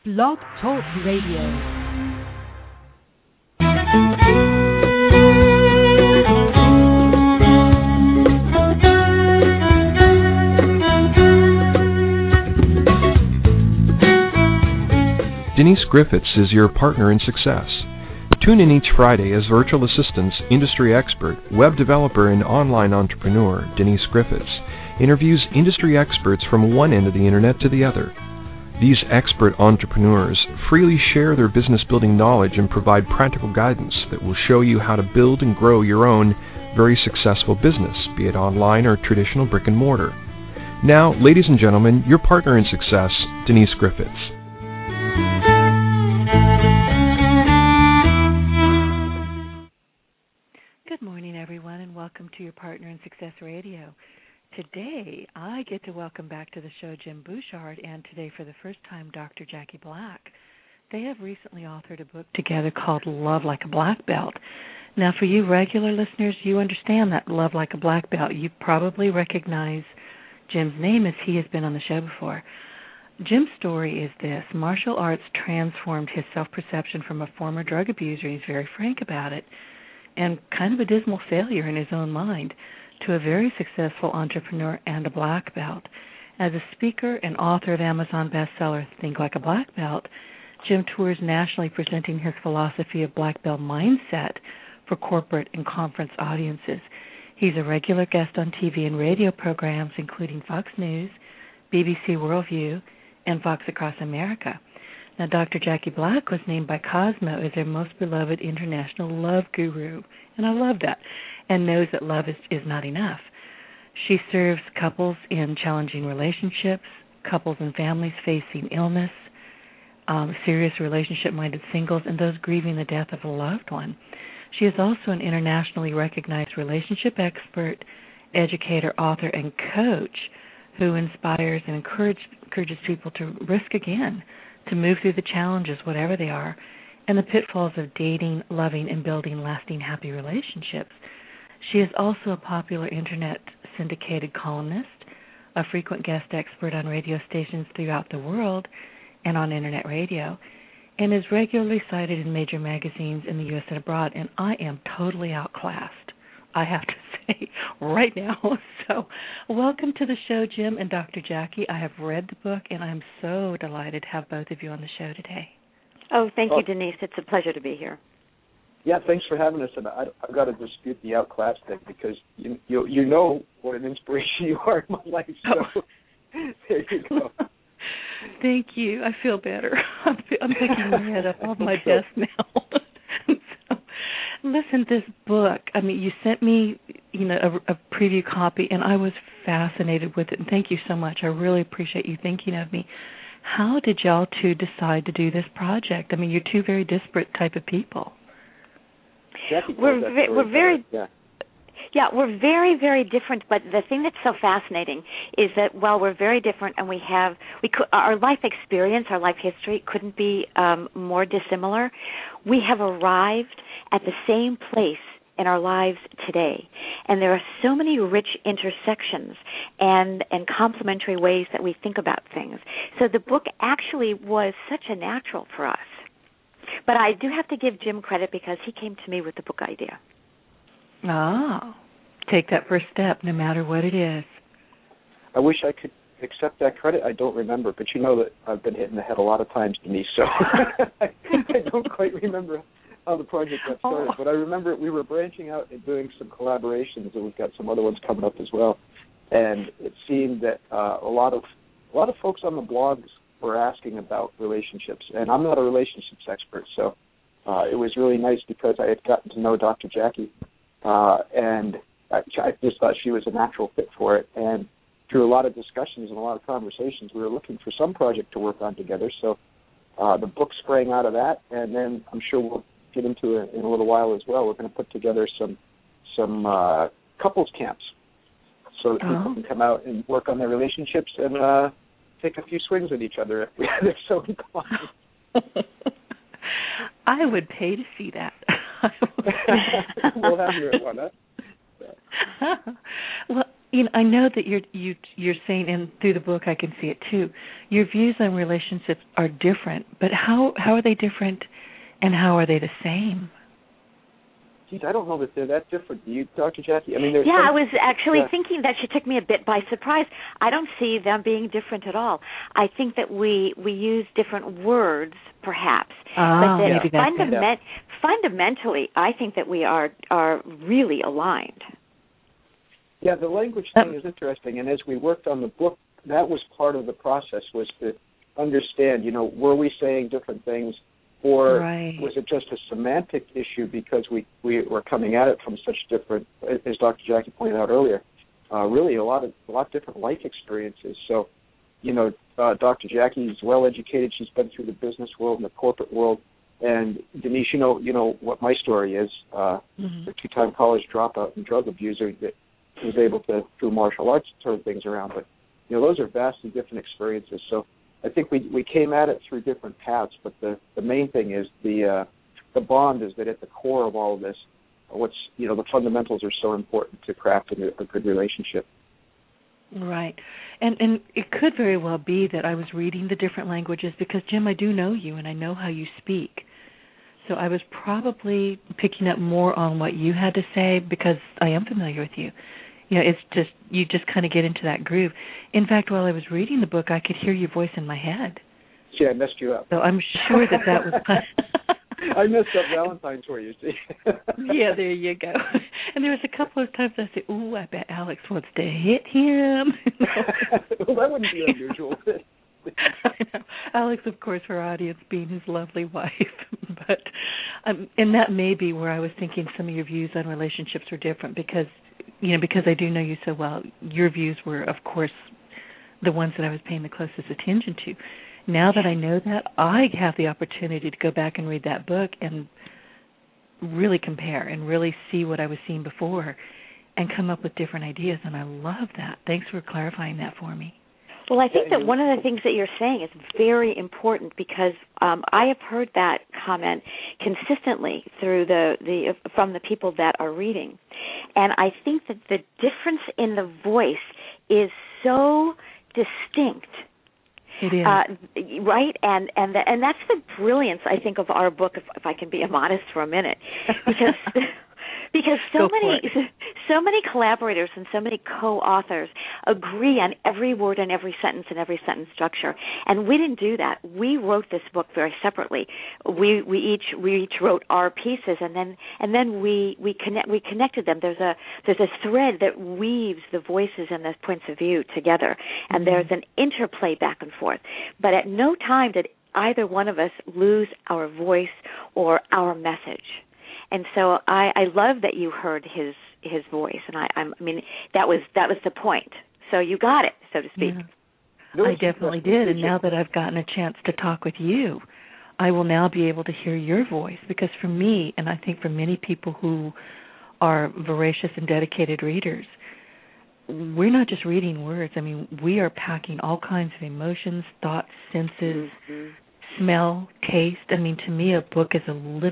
Blog Talk Radio. Denise Griffiths is your partner in success. Tune in each Friday as virtual assistants, industry expert, web developer, and online entrepreneur Denise Griffiths interviews industry experts from one end of the internet to the other. These expert entrepreneurs freely share their business building knowledge and provide practical guidance that will show you how to build and grow your own very successful business, be it online or traditional brick and mortar. Now, ladies and gentlemen, your partner in success, Denise Griffiths. Good morning, everyone, and welcome to your Partner in Success Radio. Today, I get to welcome back to the show Jim Bouchard, and today, for the first time, Dr. Jackie Black. They have recently authored a book together called Love Like a Black Belt. Now, for you regular listeners, you understand that Love Like a Black Belt. You probably recognize Jim's name as he has been on the show before. Jim's story is this. Martial arts transformed his self-perception from a former drug abuser, he's very frank about it, and kind of a dismal failure in his own mind, to a very successful entrepreneur and a black belt. As a speaker and author of Amazon bestseller Think Like a Black Belt, Jim tours nationally presenting his philosophy of black belt mindset for corporate and conference audiences. He's a regular guest on TV and radio programs including Fox News, BBC Worldview, and Fox Across America. Now, Dr. Jackie Black was named by Cosmo as their most beloved international love guru, and I love that, and knows that love is not enough. She serves couples in challenging relationships, couples and families facing illness, serious relationship-minded singles, and those grieving the death of a loved one. She is also an internationally recognized relationship expert, educator, author, and coach who inspires and encourages people to risk again, to move through the challenges, whatever they are, and the pitfalls of dating, loving, and building lasting happy relationships. She is also a popular internet syndicated columnist, a frequent guest expert on radio stations throughout the world and on internet radio, and is regularly cited in major magazines in the U.S. and abroad, and I am totally outclassed, I have to say, right now. So welcome to the show, Jim and Dr. Jackie. I have read the book, and I'm so delighted to have both of you on the show today. Oh, thank you, Denise. It's a pleasure to be here. Yeah, thanks for having us. And I've got to dispute the outclass thing because you know what an inspiration you are in my life. So there you go. Thank you. I feel better. I'm picking my head up off my desk now. So, listen, this book, I mean, you sent me, a preview copy, and I was fascinated with it. And thank you so much. I really appreciate you thinking of me. How did y'all two decide to do this project? I mean, you're two very disparate type of people. We're very very different. But the thing that's so fascinating is that while we're very different, and our life experience, our life history couldn't be more dissimilar, we have arrived at the same place in our lives today. And there are so many rich intersections and complementary ways that we think about things. So the book actually was such a natural for us. But I do have to give Jim credit because he came to me with the book idea. Oh, take that first step, no matter what it is. I wish I could accept that credit. I don't remember, but you know that I've been hit in the head a lot of times, Denise, so I don't quite remember how the project got started. But I remember we were branching out and doing some collaborations, and we've got some other ones coming up as well. And it seemed that a lot of folks on the blogs were asking about relationships, and I'm not a relationships expert, so it was really nice because I had gotten to know Dr. Jackie, and I just thought she was a natural fit for it. And through a lot of discussions and a lot of conversations, we were looking for some project to work on together. So the book sprang out of that, and then I'm sure we'll get into it in a little while as well. We're going to put together some couples camps so that people can come out and work on their relationships and take a few swings with each other if they're so inclined. I would pay to see that. We'll have you at one, huh? Well, I know that you're saying, and through the book I can see it too, your views on relationships are different, but how are they different, and how are they the same? Geez, I don't know that they're that different. Do you, Dr. Jackie? I mean, I was actually thinking that. She took me a bit by surprise. I don't see them being different at all. I think that we use different words, perhaps. But fundamentally, I think that we are really aligned. Yeah, the language thing is interesting, and as we worked on the book, that was part of the process, was to understand, were we saying different things, or was it just a semantic issue because we were coming at it from such different, as Dr. Jackie pointed out earlier, really a lot different life experiences. So, Dr. Jackie's well-educated. She's been through the business world and the corporate world. And Denise, you know what my story is. A two-time college dropout and drug abuser that was able to, through martial arts, turn things around. But, those are vastly different experiences. So I think we came at it through different paths, but the main thing is the bond is that at the core of all of this, the fundamentals are so important to crafting a good relationship. Right. And it could very well be that I was reading the different languages because, Jim, I do know you and I know how you speak. So I was probably picking up more on what you had to say because I am familiar with you. It's just, you just kind of get into that groove. In fact, while I was reading the book, I could hear your voice in my head. See, I messed you up. So I'm sure that was... I messed up Valentine's for you, see. Yeah, there you go. And there was a couple of times I said, ooh, I bet Alex wants to hit him. Well, that wouldn't be unusual. I know. Alex, of course, her audience being his lovely wife. But and that may be where I was thinking some of your views on relationships were different because I do know you so well. Your views were, of course, the ones that I was paying the closest attention to. Now that I know that, I have the opportunity to go back and read that book and really compare and really see what I was seeing before and come up with different ideas, and I love that. Thanks for clarifying that for me. Well, I think that one of the things that you're saying is very important because I have heard that comment consistently through from the people that are reading, and I think that the difference in the voice is so distinct. It is. Right, and that's the brilliance, I think, of our book. If I can be modest for a minute, because so many collaborators and so many co-authors agree on every word and every sentence and every sentence structure, and we didn't do that. We wrote this book very separately. We each wrote our pieces, and then we connected them. There's a thread that weaves the voices and the points of view together, and there's an interplay back and forth. But at no time did either one of us lose our voice or our message. And so I love that you heard his voice, and I mean that was the point. So you got it, so to speak. Yeah. I definitely did, and now that I've gotten a chance to talk with you, I will now be able to hear your voice, because for me, and I think for many people who are voracious and dedicated readers, we're not just reading words. I mean, we are packing all kinds of emotions, thoughts, senses, smell, taste. I mean, to me, a book is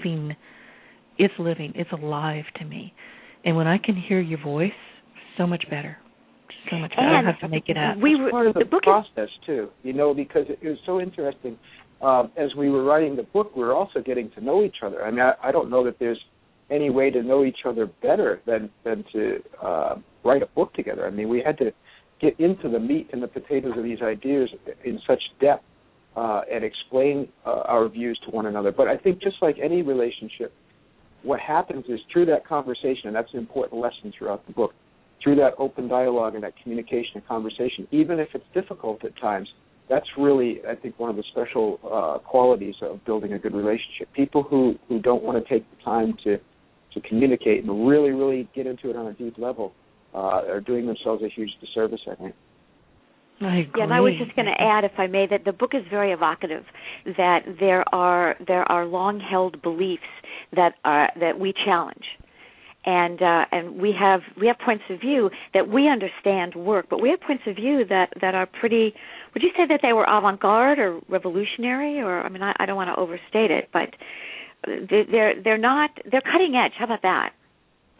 it's alive to me. And when I can hear your voice, so much better. So much better. I have to make it up. It's part of the process, too, because it was so interesting. As we were writing the book, we were also getting to know each other. I mean, I don't know that there's any way to know each other better than to write a book together. I mean, we had to get into the meat and the potatoes of these ideas in such depth and explain our views to one another. But I think just like any relationship, what happens is through that conversation, and that's an important lesson throughout the book, through that open dialogue and that communication and conversation, even if it's difficult at times, that's really, I think, one of the special qualities of building a good relationship. People who don't want to take the time to communicate and really, really get into it on a deep level are doing themselves a huge disservice, I think. I agree. Yeah, and I was just going to add, if I may, that the book is very evocative. That there are long-held beliefs that we challenge, and we have points of view that we understand work, but we have points of view that are pretty. Would you say that they were avant-garde or revolutionary? Or I mean, I don't want to overstate it, but they're not. They're cutting edge. How about that?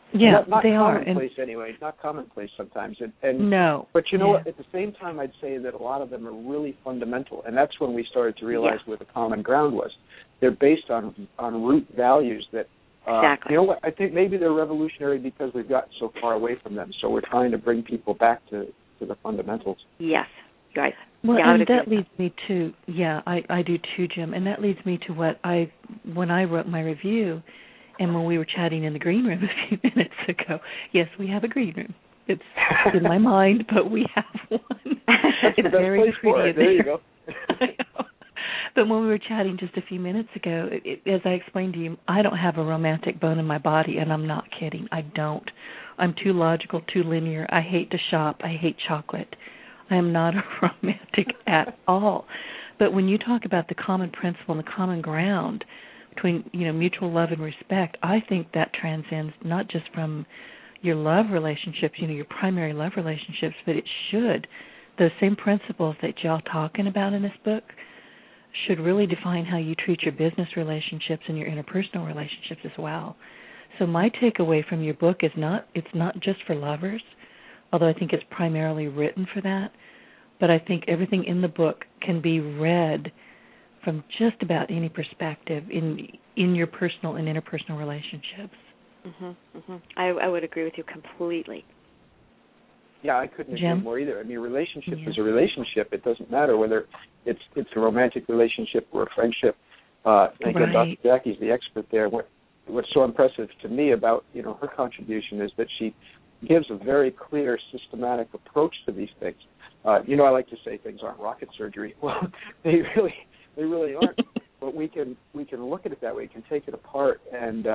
Yeah, not they are. commonplace anyway. Not commonplace sometimes. And no. But you know what? At the same time, I'd say that a lot of them are really fundamental, and that's when we started to realize where the common ground was. They're based on root values that. Exactly. You know what? I think maybe they're revolutionary because we've gotten so far away from them. So we're trying to bring people back to the fundamentals. Yes. Right. Well, yeah, and that leads me to, I do too, Jim, and that leads me to when I wrote my review, and when we were chatting in the green room a few minutes ago. Yes, we have a green room. It's in my mind, but we have one. That's it's the best very place pretty. for it. There you go. I know. But when we were chatting just a few minutes ago, as I explained to you, I don't have a romantic bone in my body, and I'm not kidding. I don't. I'm too logical, too linear. I hate to shop. I hate chocolate. I am not a romantic at all. But when you talk about the common principle and the common ground between, mutual love and respect, I think that transcends not just from your love relationships, your primary love relationships, but it should. Those same principles that y'all talking about in this book should really define how you treat your business relationships and your interpersonal relationships as well. So my takeaway from your book is it's not just for lovers, although I think it's primarily written for that, but I think everything in the book can be read from just about any perspective in your personal and interpersonal relationships. Mm-hmm, mm-hmm. I would agree with you completely. Yeah, I couldn't agree Jim? more either. I mean, relationship is a relationship. It doesn't matter whether it's a romantic relationship or a friendship. Again, Dr. Jackie's the expert there. What's so impressive to me about her contribution is that she gives a very clear, systematic approach to these things. I like to say things aren't rocket surgery. Well, they really aren't. But we can look at it that way. We can take it apart and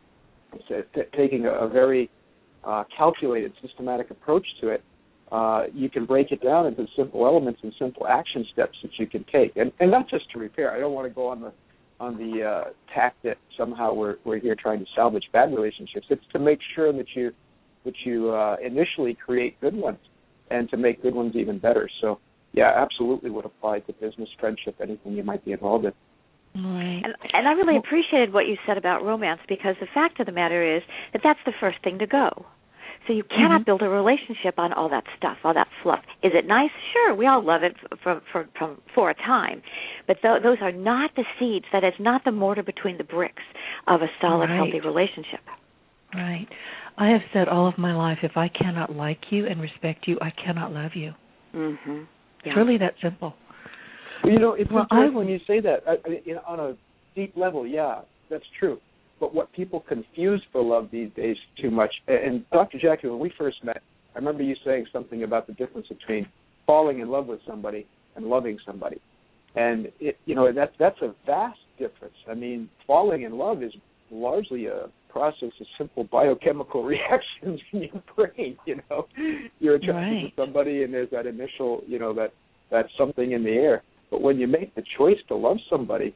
taking a very calculated, systematic approach to it. You can break it down into simple elements and simple action steps that you can take, and not just to repair. I don't want to go on the tack that somehow we're here trying to salvage bad relationships. It's to make sure that you initially create good ones, and to make good ones even better. So, yeah, absolutely would apply to business, friendship, anything you might be involved in. Right. And I really appreciated what you said about romance, because the fact of the matter is that that's the first thing to go. So you cannot build a relationship on all that stuff, all that fluff. Is it nice? Sure, we all love it for a time. But those are not the seeds. That is not the mortar between the bricks of a solid, healthy relationship. Right. I have said all of my life, if I cannot like you and respect you, I cannot love you. Mm-hmm. Yeah. It's really that simple. Well, it's interesting when you say that. On a deep level, yeah, that's true. But what people confuse for love these days too much, and Dr. Jackie, when we first met, I remember you saying something about the difference between falling in love with somebody and loving somebody. And, that's a vast difference. I mean, falling in love is largely a process of simple biochemical reactions in your brain, You're attracted to somebody and there's that initial, that something in the air. But when you make the choice to love somebody,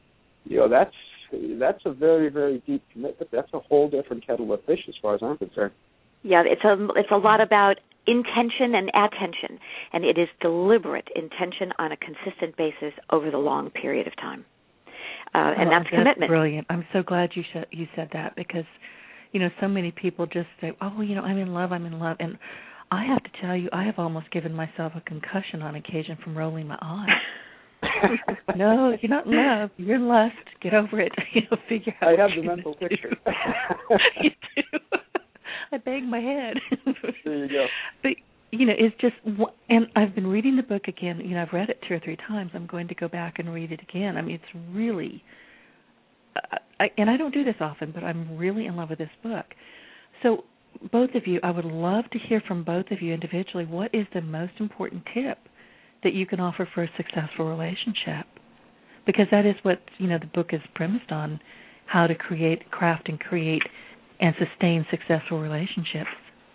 that's a very, very deep commitment. That's a whole different kettle of fish as far as I'm concerned. Yeah, it's a lot about intention and attention, and it is deliberate intention on a consistent basis over the long period of time. And that's commitment. Brilliant. I'm so glad you said that, because, so many people just say, I'm in love. And I have to tell you, I have almost given myself a concussion on occasion from rolling my eyes. No, you're not in love. You're in lust. Get over it. Figure out. I have the mental picture. You do. I bang my head. There you go. But it's just, and I've been reading the book again. I've read it 2 or 3 times. I'm going to go back and read it again. I mean, it's really, and I don't do this often, but I'm really in love with this book. So, both of you, I would love to hear from both of you individually. What is the most important tip that you can offer for a successful relationship? Because that is what, the book is premised on, how to craft and create and sustain successful relationships.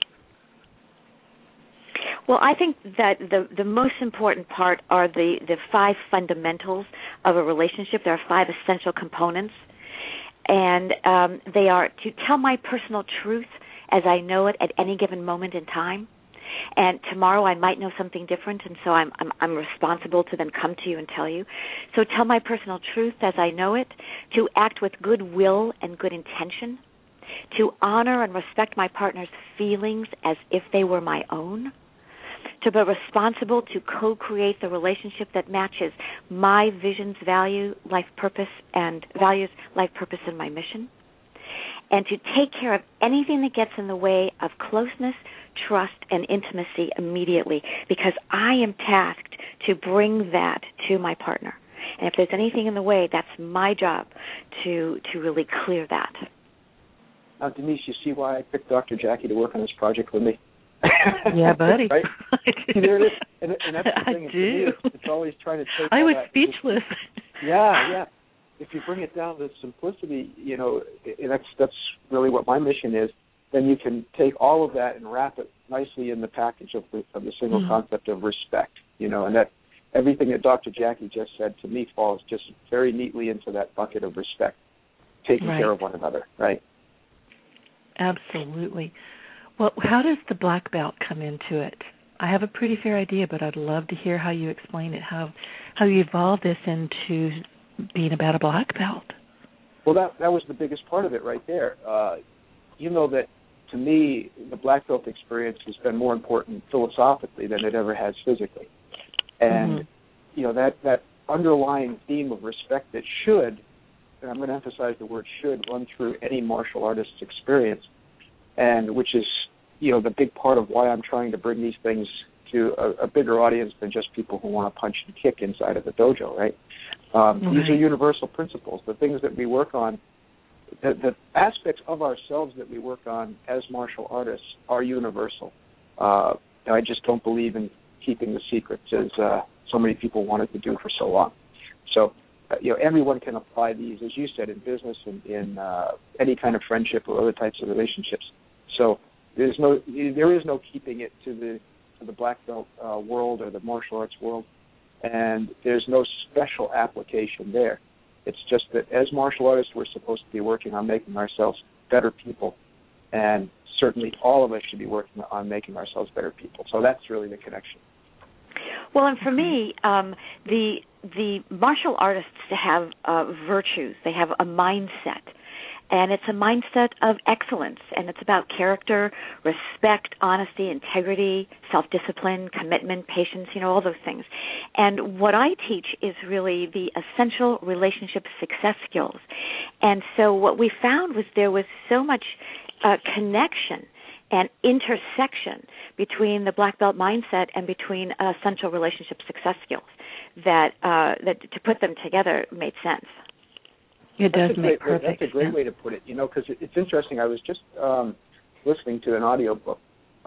Well, I think that the most important part are the 5 fundamentals of a relationship. There are 5 essential components, and they are to tell my personal truth as I know it at any given moment in time. And tomorrow I might know something different, and so I'm responsible to then come to you and tell you. So tell my personal truth as I know it, to act with good will and good intention, to honor and respect my partner's feelings as if they were my own, to be responsible to co-create the relationship that matches my visions, life purpose, and my mission, and to take care of anything that gets in the way of closeness, trust, and intimacy immediately, because I am tasked to bring that to my partner. And if there's anything in the way, that's my job to really clear that. Now, Denise, you see why I picked Dr. Jackie to work on this project with me? Yeah, buddy. Right? See, there it is. And that's the thing. I do. It's always trying to take I was that, speechless. Yeah. If you bring it down to simplicity, and that's really what my mission is, then you can take all of that and wrap it nicely in the package of the single concept of respect, and that everything that Dr. Jackie just said to me falls just very neatly into that bucket of respect, taking care of one another, right? Absolutely. Well, how does the black belt come into it? I have a pretty fair idea, but I'd love to hear how you explain it, how you evolved this into being about a black belt. Well, that was the biggest part of it right there. That to me, the black belt experience has been more important philosophically than it ever has physically. And, that underlying theme of respect that should, and I'm going to emphasize the word should, run through any martial artist's experience, and which is, the big part of why I'm trying to bring these things to a bigger audience than just people who want to punch and kick inside of the dojo, right? These are universal principles. The things that we work on, the aspects of ourselves that we work on as martial artists are universal. I just don't believe in keeping the secrets as so many people wanted to do for so long. So, everyone can apply these, as you said, in business and in any kind of friendship or other types of relationships. So there is no keeping it to the black belt world or the martial arts world, and there's no special application there. It's just that as martial artists, we're supposed to be working on making ourselves better people, and certainly all of us should be working on making ourselves better people. So that's really the connection. Well, and for me, the martial artists have virtues. They have a mindset, and it's a mindset of excellence, and it's about character, respect, honesty, integrity, self-discipline, commitment, patience, all those things. And what I teach is really the essential relationship success skills. And so what we found was there was so much connection and intersection between the black belt mindset and between essential relationship success skills that to put them together made sense. It does make perfect sense. That's a great way to put it, because it's interesting. I was just listening to an audiobook.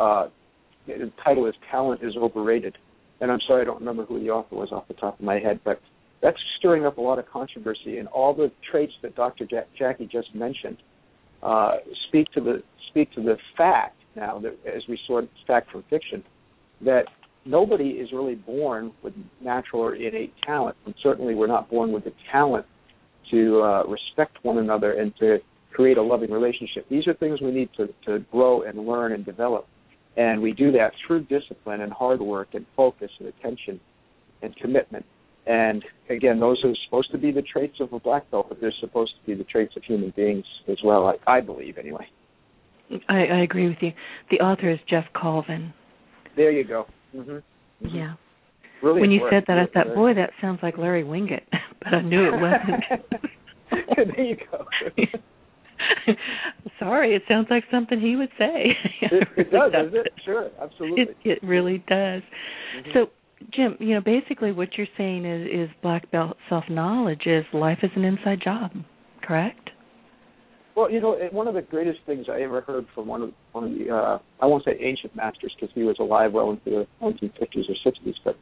The title is Talent is Overrated. And I'm sorry I don't remember who the author was off the top of my head, but that's stirring up a lot of controversy. And all the traits that Dr. Jackie just mentioned speak to the fact now, that as we sort fact from fiction, that nobody is really born with natural or innate talent. And certainly we're not born with the talent to respect one another and to create a loving relationship. These are things we need to grow and learn and develop. And we do that through discipline and hard work and focus and attention and commitment. And, again, those are supposed to be the traits of a black belt, but they're supposed to be the traits of human beings as well, I believe, anyway. I agree with you. The author is Jeff Colvin. There you go. Mm-hmm. Yeah. Really when you important. said that, I thought, boy, that sounds like Larry Winget, but I knew it wasn't. There you go. Sorry, it sounds like something he would say. It does, doesn't it? Sure, absolutely. It really does. Mm-hmm. So, Jim, basically what you're saying is black belt self-knowledge is life is an inside job, correct? Well, one of the greatest things I ever heard from one of the I won't say ancient masters because he was alive well into the 1950s or 60s, but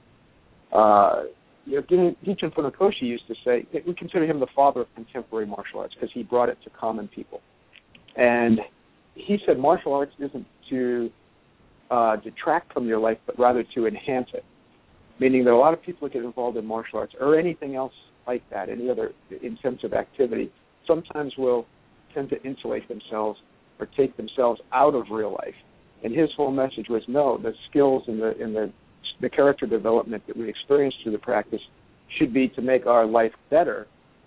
Gichin Funakoshi used to say we consider him the father of contemporary martial arts because he brought it to common people. And he said martial arts isn't to detract from your life, but rather to enhance it, meaning that a lot of people that get involved in martial arts or anything else like that, any other intensive activity, sometimes will tend to insulate themselves or take themselves out of real life. And his whole message was, no, the skills and the character development that we experience through the practice should be to make our life better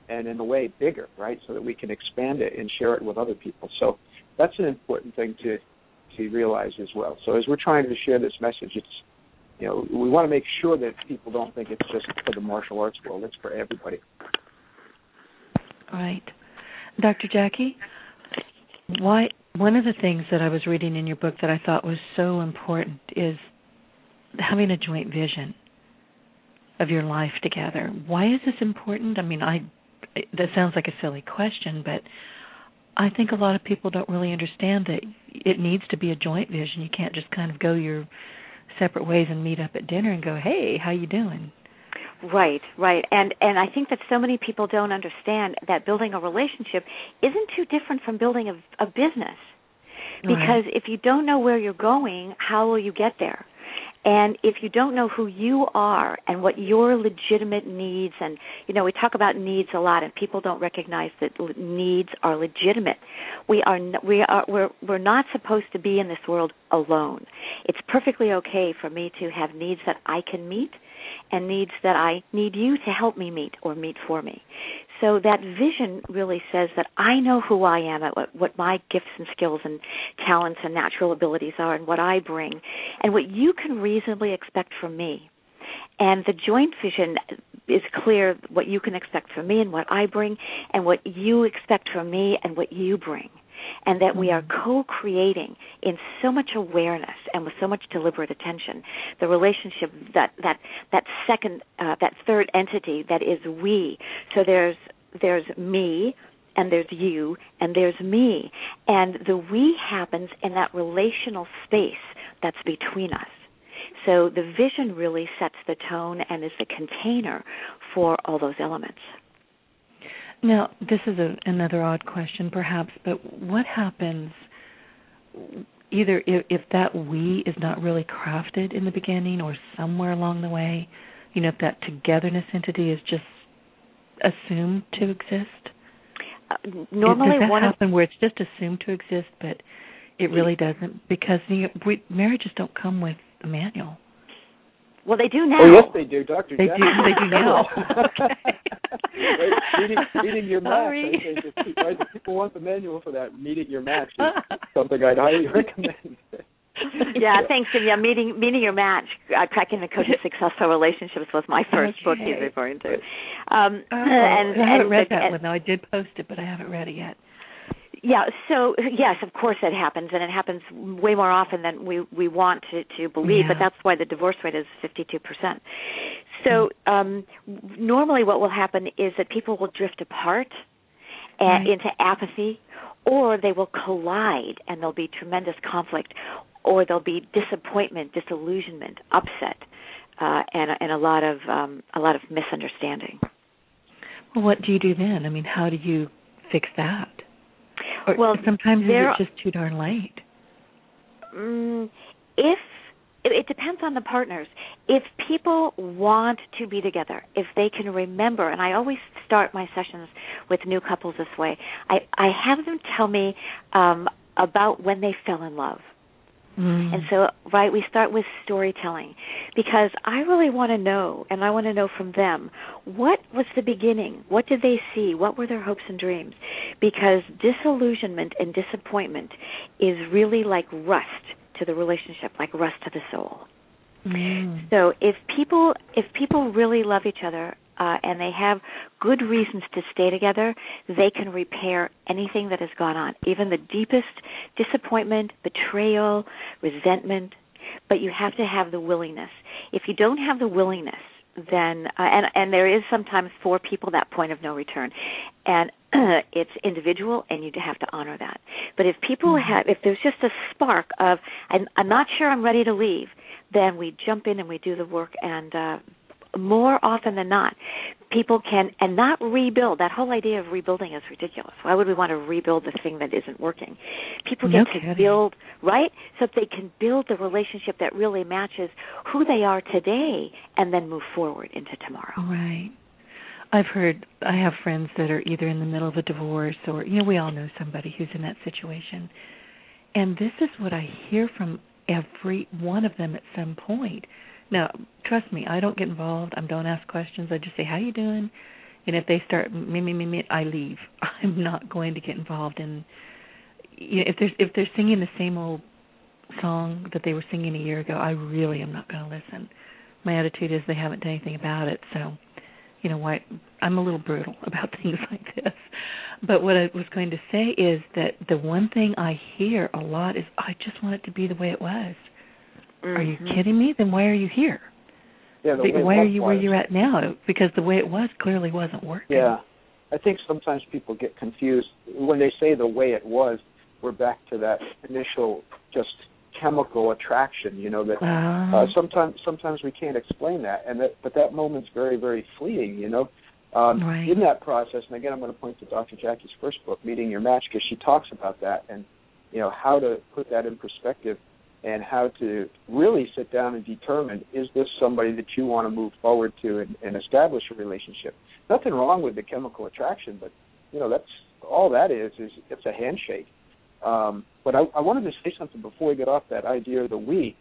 and in a way bigger, right, so that we can expand it and share it with other people. So that's an important thing to realize as well. So as we're trying to share this message, it's, you know, we want to make sure that people don't think it's just for the martial arts world. It's for everybody. Right. Dr. Jackie, one of the things that I was reading in your book that I thought was so important is having a joint vision of your life together. Why is this important? I mean, that sounds like a silly question, but I think a lot of people don't really understand that it needs to be a joint vision. You can't just kind of go your separate ways and meet up at dinner and go, hey, how you doing? Right. And I think that so many people don't understand that building a relationship isn't too different from building a business. Because if you don't know where you're going, how will you get there? And if you don't know who you are and what your legitimate needs, and, you know, we talk about needs a lot, and people don't recognize that needs are legitimate. We're not supposed to be in this world alone. It's perfectly okay for me to have needs that I can meet and needs that I need you to help me meet or meet for me. So that vision really says that I know who I am, what my gifts and skills and talents and natural abilities are, and what I bring, and what you can reasonably expect from me. And the joint vision is clear what you can expect from me and what I bring, and what you expect from me and what you bring. And that we are co-creating in so much awareness and with so much deliberate attention the relationship, that third entity that is we. So there's me, and there's you, and there's me. And the we happens in that relational space that's between us. So the vision really sets the tone and is the container for all those elements. Now, this is another odd question, perhaps, but what happens either if that we is not really crafted in the beginning or somewhere along the way, you know, if that togetherness entity is just assumed to exist? Normally, does that happen where it's just assumed to exist, but it really doesn't? Because marriages don't come with a manual. Well, they do now. Oh, yes, they do, Dr. They Jack. do now. Meeting your match. Right? People want the manual for that. Meeting your match is something I'd highly recommend. Yeah, thanks. And yeah, meeting your match, Cracking the Code to Successful Relationships was my first book he's referring to. I haven't read that one, though. I did post it, but I haven't read it yet. Yeah, so yes, of course it happens, and it happens way more often than we want to believe, but that's why the divorce rate is 52%. So normally what will happen is that people will drift apart into apathy, or they will collide and there'll be tremendous conflict, or there'll be disappointment, disillusionment, upset, and a lot of misunderstanding. Well, what do you do then? I mean, how do you fix that? Or well, sometimes it's just too darn late. If it depends on the partners. If people want to be together, if they can remember, and I always start my sessions with new couples this way, I have them tell me about when they fell in love. And so, we start with storytelling, because I really want to know, and I want to know from them, what was the beginning? What did they see? What were their hopes and dreams? Because disillusionment and disappointment is really like rust to the relationship, like rust to the soul. So if people really love each other, and they have good reasons to stay together, they can repair anything that has gone on, even the deepest disappointment, betrayal, resentment. But you have to have the willingness. If you don't have the willingness, then and there is sometimes for people that point of no return, and it's individual, and you have to honor that. But if people if there's just a spark of I'm not sure I'm ready to leave, then we jump in and we do the work, and more often than not, people can, and not rebuild. That whole idea of rebuilding is ridiculous. Why would we want to rebuild the thing that isn't working? People get to build, right? So if they can build the relationship that really matches who they are today, and then move forward into tomorrow. Right. I have friends that are either in the middle of a divorce, or, we all know somebody who's in that situation. And this is what I hear from every one of them at some point. Now, trust me, I don't get involved. I don't ask questions. I just say, how you doing? And if they start me, I leave. I'm not going to get involved in. If they're singing the same old song that they were singing a year ago, I really am not going to listen. My attitude is they haven't done anything about it, so why I'm a little brutal about things like this. But what I was going to say is that the one thing I hear a lot is, I just want it to be the way it was. Mm-hmm. Are you kidding me? Then why are you here? Yeah, why are you where you're at now? Because the way it was clearly wasn't working. Yeah. I think sometimes people get confused. When they say the way it was, we're back to that initial just chemical attraction, that sometimes we can't explain that, but that moment's very, very fleeting, Right. In that process. And again, I'm going to point to Dr. Jackie's first book, Meeting Your Match, because she talks about that and how to put that in perspective and how to really sit down and determine, is this somebody that you want to move forward to and establish a relationship? Nothing wrong with the chemical attraction, but that's all that is it's a handshake. But I wanted to say something before we get off that idea of the we.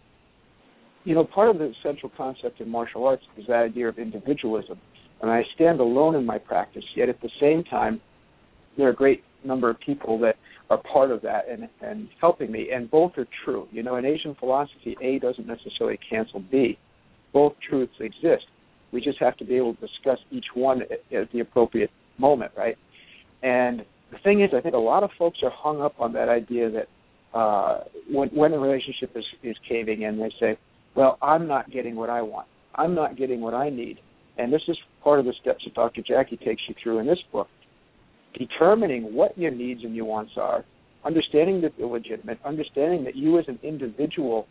Part of the central concept in martial arts is that idea of individualism. And I stand alone in my practice, yet at the same time, there are a great number of people that are part of that and helping me, and both are true. In Asian philosophy, A doesn't necessarily cancel B. Both truths exist. We just have to be able to discuss each one at the appropriate moment, right? And the thing is, I think a lot of folks are hung up on that idea that when a relationship is caving in, they say, well, I'm not getting what I want. I'm not getting what I need. And this is part of the steps that Dr. Jackie takes you through in this book. Determining what your needs and your wants are, understanding that they're legitimate, understanding that you as an individual,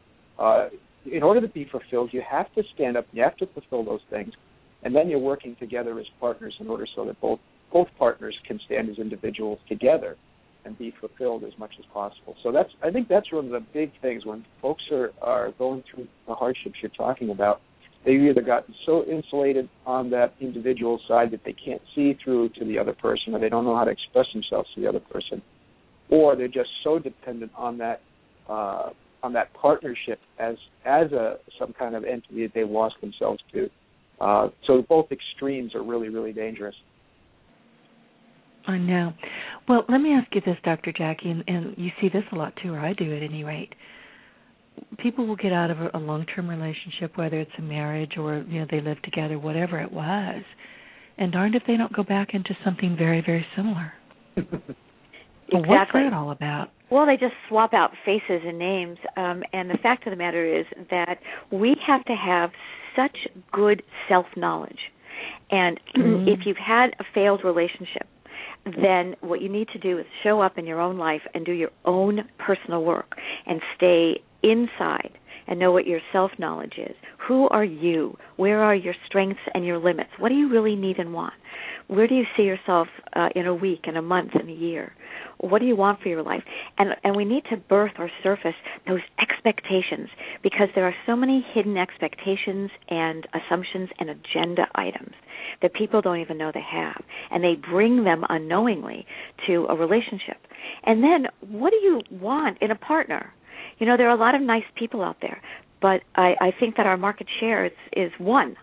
in order to be fulfilled, you have to stand up, you have to fulfill those things, and then you're working together as partners in order so that both partners can stand as individuals together and be fulfilled as much as possible. So I think that's one of the big things when folks are going through the hardships you're talking about. They've either gotten so insulated on that individual side that they can't see through to the other person, or they don't know how to express themselves to the other person, or they're just so dependent on that partnership as some kind of entity that they've lost themselves to. So both extremes are really, really dangerous. I know. Well, let me ask you this, Dr. Jackie, and you see this a lot too, or I do at any rate. People will get out of a long-term relationship, whether it's a marriage or they live together, whatever it was, and darned if they don't go back into something very, very similar. Exactly. What's that all about? Well, they just swap out faces and names, and the fact of the matter is that we have to have such good self-knowledge. And if you've had a failed relationship, then what you need to do is show up in your own life and do your own personal work and stay inside and know what your self-knowledge is. Who are you? Where are your strengths and your limits? What do you really need and want? Where do you see yourself in a week, in a month, in a year? What do you want for your life? And we need to birth or surface those expectations, because there are so many hidden expectations and assumptions and agenda items that people don't even know they have. And they bring them unknowingly to a relationship. And then what do you want in a partner? There are a lot of nice people out there, but I think that our market share is one.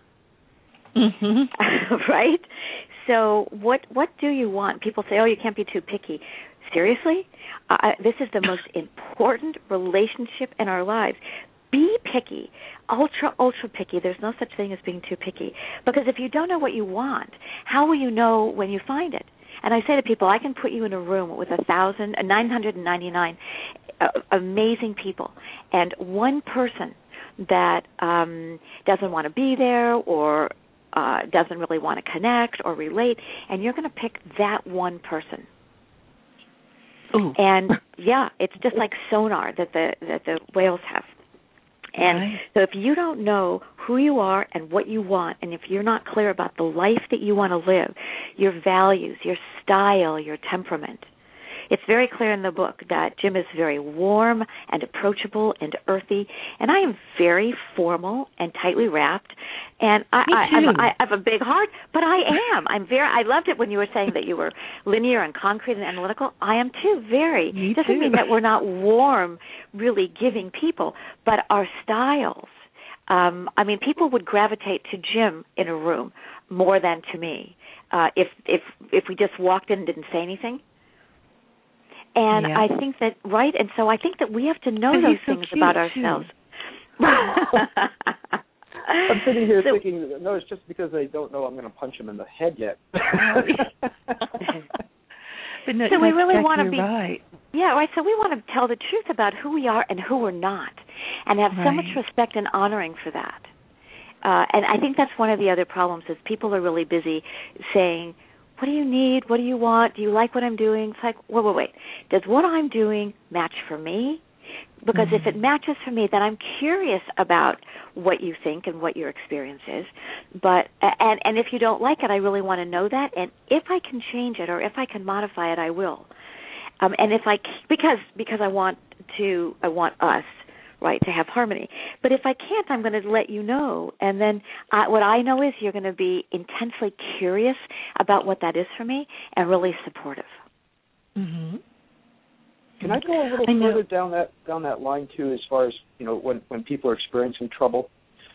Mm-hmm. Right? So what do you want? People say, oh, you can't be too picky. Seriously? This is the most important relationship in our lives. Be picky, ultra, ultra picky. There's no such thing as being too picky. Because if you don't know what you want, how will you know when you find it? And I say to people, I can put you in a room with 999 amazing people, and one person that doesn't want to be there or doesn't really want to connect or relate, and you're going to pick that one person. Ooh. And yeah, it's just like sonar that the whales have. And right. So if you don't know who you are and what you want, and if you're not clear about the life that you want to live, your values, your style, your temperament, it's very clear in the book that Jim is very warm and approachable and earthy, and I am very formal and tightly wrapped. And I have a big heart, but I am. I loved it when you were saying that you were linear and concrete and analytical. I am too, very. Me doesn't too. mean that we're not warm, really giving people, but our styles. People would gravitate to Jim in a room more than to me if we just walked in and didn't say anything. And I think that, right, and so I think that we have to know those things about ourselves. I'm sitting here thinking, no, it's just because they don't know I'm going to punch them in the head yet. But no, so we really want to be, right. Yeah, right. So we want to tell the truth about who we are and who we're not, and have so much respect and honoring for that. And I think that's one of the other problems is people are really busy saying, what do you need? What do you want? Do you like what I'm doing? It's like, wait. Does what I'm doing match for me? Because if it matches for me, then I'm curious about what you think and what your experience is. But and if you don't like it, I really want to know that. And if I can change it or if I can modify it, I will. And if because I want us, right, to have harmony. But if I can't, I'm going to let you know. And then what I know is you're going to be intensely curious about what that is for me and really supportive. Mm-hmm. Can I go a little further down that line too, as far as when people are experiencing trouble,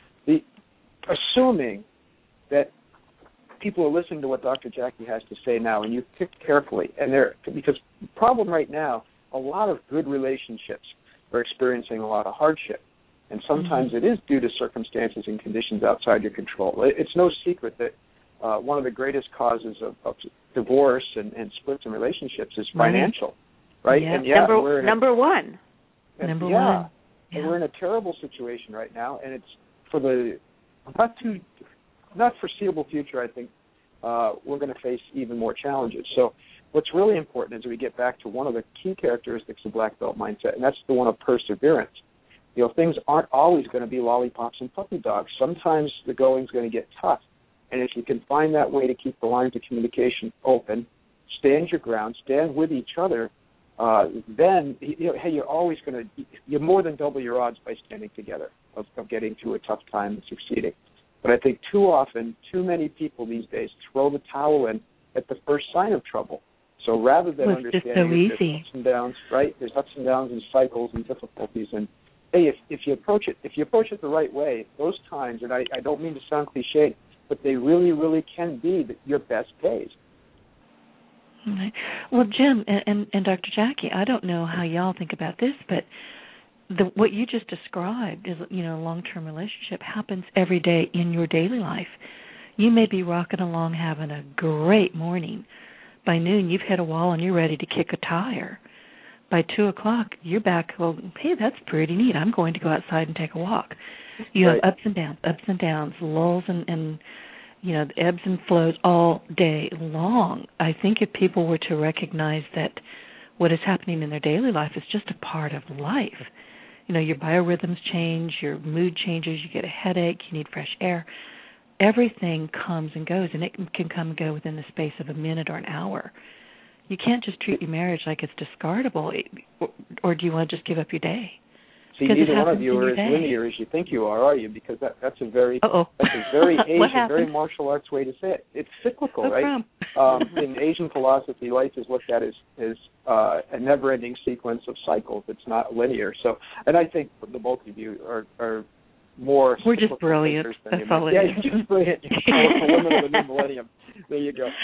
assuming that people are listening to what Dr. Jackie has to say now, and you picked carefully, because the problem right now, a lot of good relationships are experiencing a lot of hardship, and sometimes it is due to circumstances and conditions outside your control. It's no secret that one of the greatest causes of divorce and splits in relationships is financial. Right? Yeah. And number one. And we're in a terrible situation right now, and it's for the not foreseeable future. I think we're going to face even more challenges. So, what's really important is we get back to one of the key characteristics of black belt mindset, and that's the one of perseverance. Things aren't always going to be lollipops and puppy dogs. Sometimes the going's going to get tough, and if you can find that way to keep the lines of communication open, stand your ground, stand with each other. Then you're always you're more than double your odds by standing together of getting through a tough time and succeeding. But I think too often, too many people these days throw the towel in at the first sign of trouble. So rather than understanding there's ups and downs, right? There's ups and downs and cycles and difficulties. And hey, if you approach it the right way, those times, and I don't mean to sound cliched, but they really, really can be your best days. Right. Well, Jim and Dr. Jackie, I don't know how y'all think about this, but what you just described is, a long-term relationship happens every day in your daily life. You may be rocking along having a great morning. By noon, you've hit a wall and you're ready to kick a tire. By 2 o'clock, you're back, well, hey, that's pretty neat. I'm going to go outside and take a walk. You have ups and downs, lulls and the ebbs and flows all day long. I think if people were to recognize that what is happening in their daily life is just a part of life. Your biorhythms change, your mood changes, you get a headache, you need fresh air. Everything comes and goes, and it can come and go within the space of a minute or an hour. You can't just treat your marriage like it's discardable, or do you want to just give up your day? See, neither one of you are as linear as you think you are you? Because that's a very Asian, very martial arts way to say it. It's cyclical, right? In Asian philosophy, life is looked at as a never-ending sequence of cycles. It's not linear. So, and I think the both of you are more. We're just brilliant. That's all it is. Yeah, you're just brilliant. You're the women of the new millennium. There you go.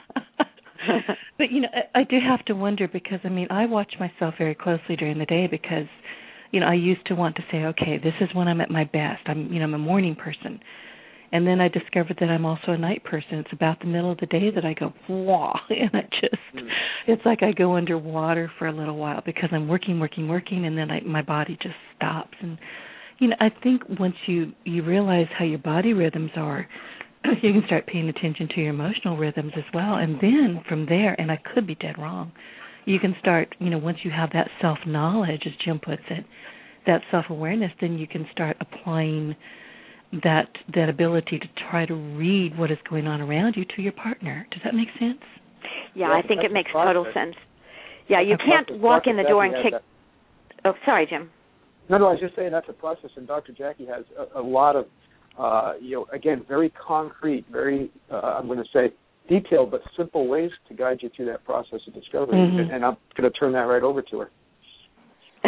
But I do have to wonder because I watch myself very closely during the day because. I used to want to say, okay, this is when I'm at my best. I'm a morning person. And then I discovered that I'm also a night person. It's about the middle of the day that I go, wah, and it's like I go underwater for a little while because I'm working, and then my body just stops. And, I think once you realize how your body rhythms are, you can start paying attention to your emotional rhythms as well. And then from there, and I could be dead wrong, you can start, once you have that self-knowledge, as Jim puts it, that self-awareness, then you can start applying that ability to try to read what is going on around you to your partner. Does that make sense? Yeah, I think it makes total sense. Yeah, you can't walk in the door and kick... Oh, sorry, Jim. No, I was just saying that's a process, and Dr. Jackie has a lot of, again, very concrete, very, I'm going to say, detailed but simple ways to guide you through that process of discovery, and I'm going to turn that right over to her.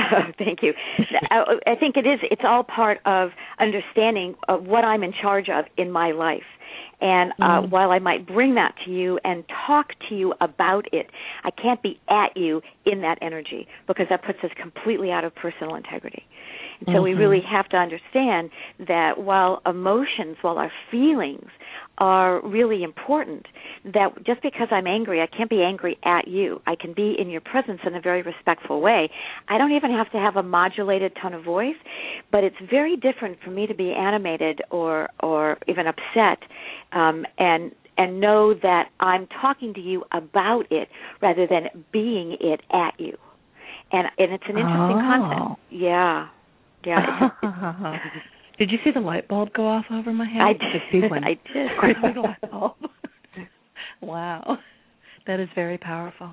Thank you. I think it is. It's all part of understanding what I'm in charge of in my life. And while I might bring that to you and talk to you about it, I can't be at you in that energy because that puts us completely out of personal integrity. And so we really have to understand that while emotions, while our feelings are really important, that just because I'm angry, I can't be angry at you. I can be in your presence in a very respectful way. I don't even have to have a modulated tone of voice, but it's very different for me to be animated or even upset and know that I'm talking to you about it rather than being it at you. And it's an interesting concept. Yeah. Yeah. Did you see the light bulb go off over my head? I did. I did. Quick light bulb. Wow. That is very powerful.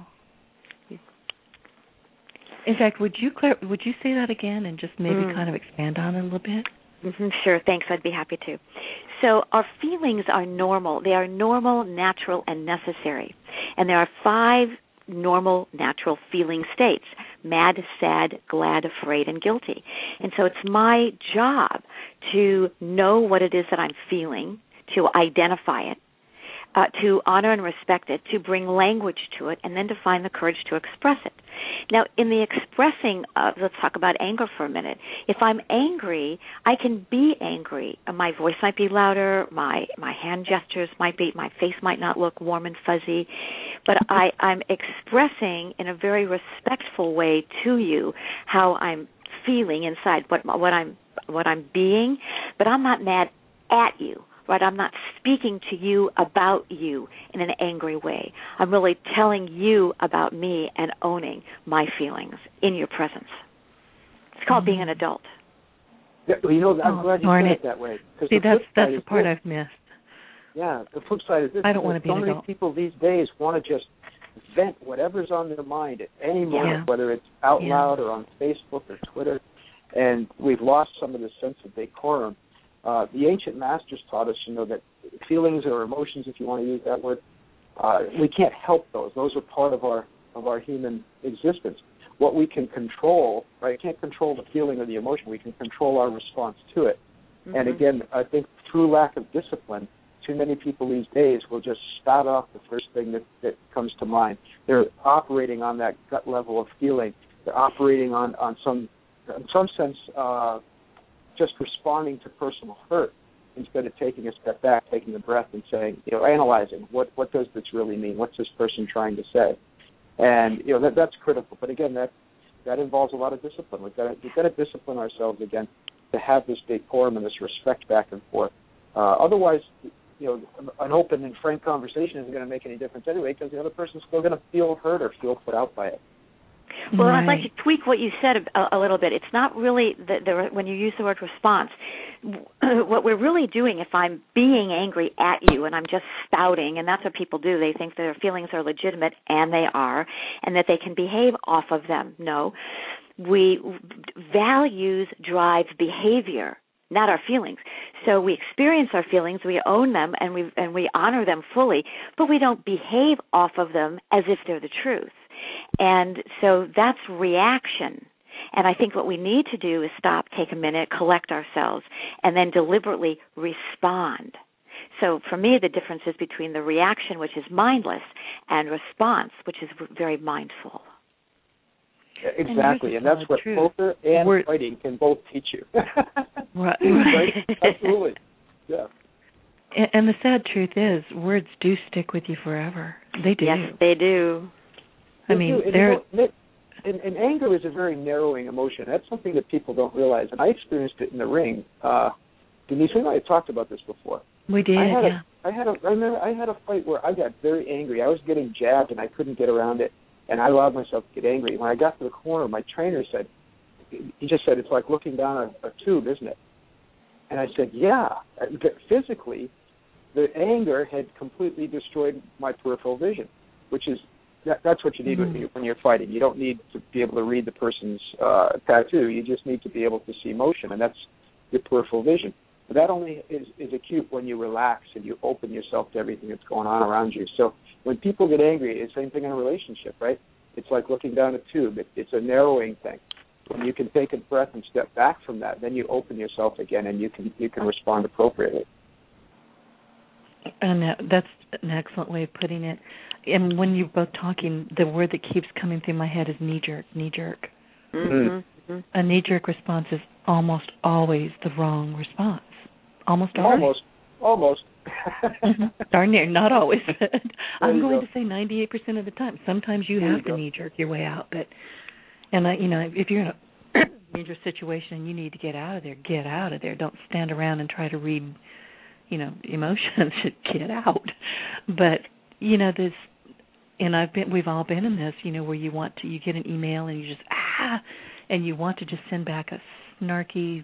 In fact, would you say that again and just maybe kind of expand on it a little bit? Sure, thanks. I'd be happy to. So our feelings are normal. They are normal, natural, and necessary. And there are 5 normal, natural feeling states: mad, sad, glad, afraid, and guilty. And so it's my job to know what it is that I'm feeling, to identify it, to honor and respect it, to bring language to it, and then to find the courage to express it. Now, in the expressing of, let's talk about anger for a minute. If I'm angry, I can be angry. My voice might be louder, my hand gestures might be, my face might not look warm and fuzzy, but I'm expressing in a very respectful way to you how I'm feeling inside, what I'm being, but I'm not mad at you. Right, I'm not speaking to you about you in an angry way. I'm really telling you about me and owning my feelings in your presence. It's called being an adult. Yeah, well, I'm glad you said it that way. See, that's the part I've missed. Yeah, the flip side is this. I don't want to be an adult. So many people these days want to just vent whatever's on their mind at any moment, whether it's out loud or on Facebook or Twitter, and we've lost some of the sense of decorum. The ancient masters taught us, that feelings or emotions, if you want to use that word, we can't help those. Those are part of our human existence. What we can control, right? Can't control the feeling or the emotion. We can control our response to it. Mm-hmm. And again, I think through lack of discipline, too many people these days will just spout off the first thing that comes to mind. They're operating on that gut level of feeling. They're operating on some, in some sense, just responding to personal hurt instead of taking a step back, taking a breath and saying, analyzing what does this really mean? What's this person trying to say? And that's critical. But again, that involves a lot of discipline. We've got to discipline ourselves again to have this decorum and this respect back and forth. Otherwise, an open and frank conversation isn't going to make any difference anyway, because the other person's still going to feel hurt or feel put out by it. Well, I'd like to tweak what you said a little bit. It's not really when you use the word response. What we're really doing, if I'm being angry at you and I'm just spouting, and that's what people do. They think their feelings are legitimate, and they are, and that they can behave off of them. No. Values drive behavior, not our feelings. So we experience our feelings, we own them, and we honor them fully, but we don't behave off of them as if they're the truth. And so that's reaction. And I think what we need to do is stop, take a minute, collect ourselves, and then deliberately respond. So for me, the difference is between the reaction, which is mindless, and response, which is very mindful. Exactly, and that's what poker and fighting can both teach you. Right. Absolutely. Yeah. And the sad truth is, words do stick with you forever. They do. Yes, they do. I mean, and anger is a very narrowing emotion. That's something that people don't realize. And I experienced it in the ring. Denise and I had talked about this before. We did, I remember I had a fight where I got very angry. I was getting jabbed, and I couldn't get around it. And I allowed myself to get angry. When I got to the corner, my trainer said, it's like looking down a tube, isn't it? And I said, yeah. Physically, the anger had completely destroyed my peripheral vision, which is, that's what you need when you're fighting. You don't need to be able to read the person's tattoo. You just need to be able to see motion, and that's your peripheral vision. But that only is acute when you relax and you open yourself to everything that's going on around you. So when people get angry, it's the same thing in a relationship, right? It's like looking down a tube. It's a narrowing thing. when you can take a breath and step back from that, then you open yourself again, and you can respond appropriately. And that's an excellent way of putting it. And when you're both talking, the word that keeps coming through my head is knee-jerk, knee-jerk. Mm-hmm. A knee-jerk response is almost always the wrong response. Almost. Darn near, not always. I'm going to say 98% of the time. Sometimes you have to knee-jerk your way out. But, if you're in a major situation and you need to get out of there, get out of there. Don't stand around and try to read, emotions. Get out. But, this, and we've all been in this, where you get an email and you just, and you want to just send back a snarky,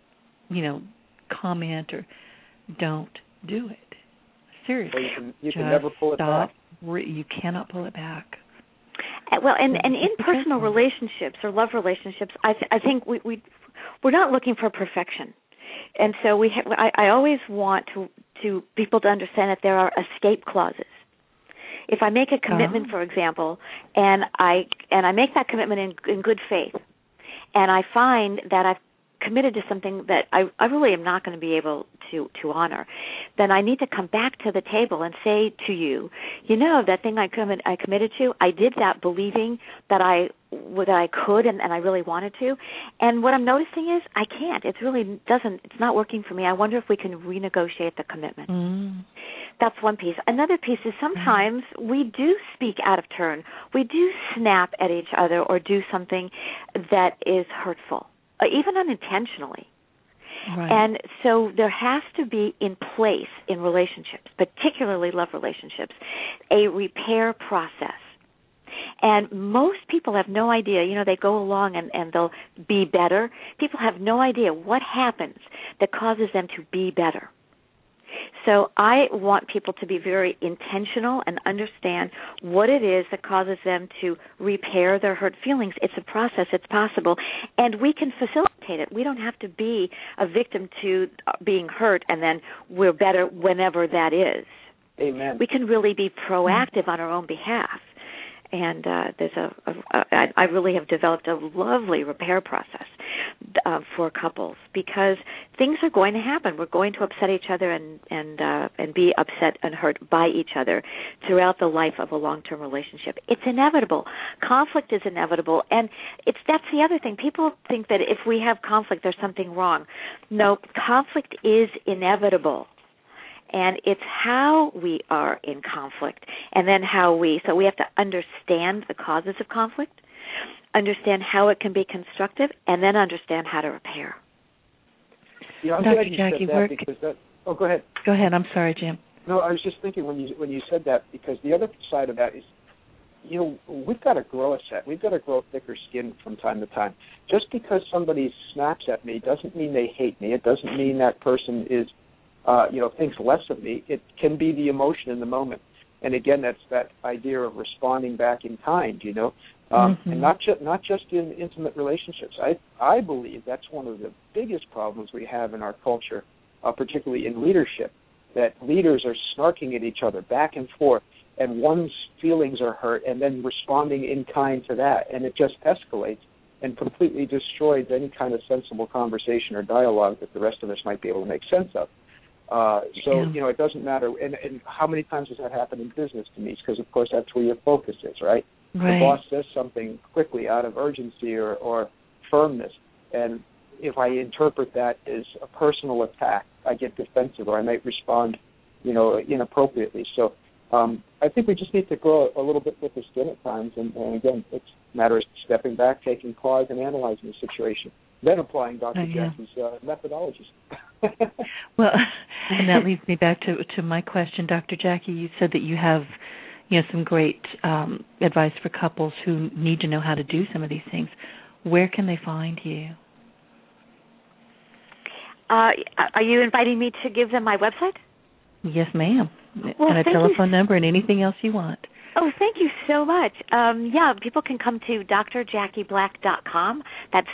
comment, or don't do it. Seriously. Well, you can never pull it back. You cannot pull it back. Well, and in personal relationships or love relationships, I think we're not looking for perfection, and so I always want to people to understand that there are escape clauses. If I make a commitment, for example, and I make that commitment in good faith, and I find that I've committed to something that I really am not going to be able to honor, then I need to come back to the table and say to you, that thing I committed to, I did that believing that I could and I really wanted to. And what I'm noticing is I can't. It's not working for me. I wonder if we can renegotiate the commitment. That's one piece. Another piece is sometimes we do speak out of turn. We do snap at each other or do something that is hurtful, even unintentionally. Right. And so there has to be in place in relationships, particularly love relationships, a repair process. And most people have no idea. They go along and they'll be better. People have no idea what happens that causes them to be better. So I want people to be very intentional and understand what it is that causes them to repair their hurt feelings. It's a process. It's possible. And we can facilitate it. We don't have to be a victim to being hurt and then we're better whenever that is. Amen. We can really be proactive on our own behalf. And I really have developed a lovely repair process for couples because things are going to happen. We're going to upset each other and be upset and hurt by each other throughout the life of a long-term relationship. It's inevitable. Conflict is inevitable, and that's the other thing. People think that if we have conflict, there's something wrong. No, conflict is inevitable. And it's how we are in conflict and then so we have to understand the causes of conflict, understand how it can be constructive, and then understand how to repair. I'm Dr. glad you Jackie, said that because go ahead. Go ahead. I'm sorry, Jim. No, I was just thinking when you said that because the other side of that is, we've got to grow a set. We've got to grow thicker skin from time to time. Just because somebody snaps at me doesn't mean they hate me. It doesn't mean that person is thinks less of me. It can be the emotion in the moment. And again, that's that idea of responding back in kind, and not just in intimate relationships. I believe that's one of the biggest problems we have in our culture, particularly in leadership, that leaders are snarking at each other back and forth, and one's feelings are hurt, and then responding in kind to that, and it just escalates and completely destroys any kind of sensible conversation or dialogue that the rest of us might be able to make sense of. It doesn't matter. And how many times has that happened in business to me? Because, of course, that's where your focus is, right? The boss says something quickly out of urgency or firmness, and if I interpret that as a personal attack, I get defensive or I might respond, inappropriately. So I think we just need to grow a little bit with the skin at times, and again, it's a matter of stepping back, taking pause, and analyzing the situation, then applying Dr. Jackie's methodologies. Well, and that leads me back to my question, Dr. Jackie. You said that you have, some great advice for couples who need to know how to do some of these things. Where can they find you? Are you inviting me to give them my website? Yes, ma'am. Well, and a telephone number and anything else you want. Oh, thank you so much. People can come to drjackieblack.com. That's